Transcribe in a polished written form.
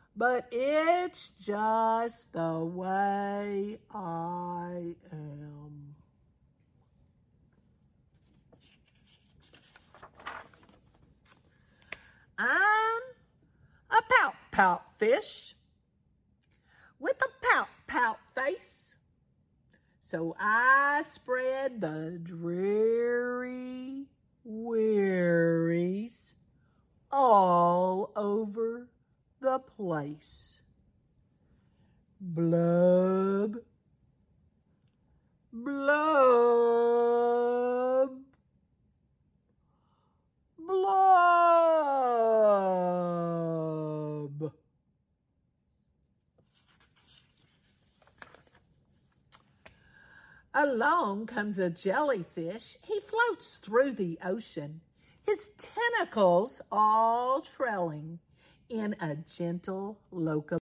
but it's just the way I am. I'm a pout-pout fish with a pout-pout face. So I spread the dreary wearies all over the place. Blub, blub, blub. Along comes a jellyfish. He floats through the ocean, his tentacles all trailing in a gentle locomotion.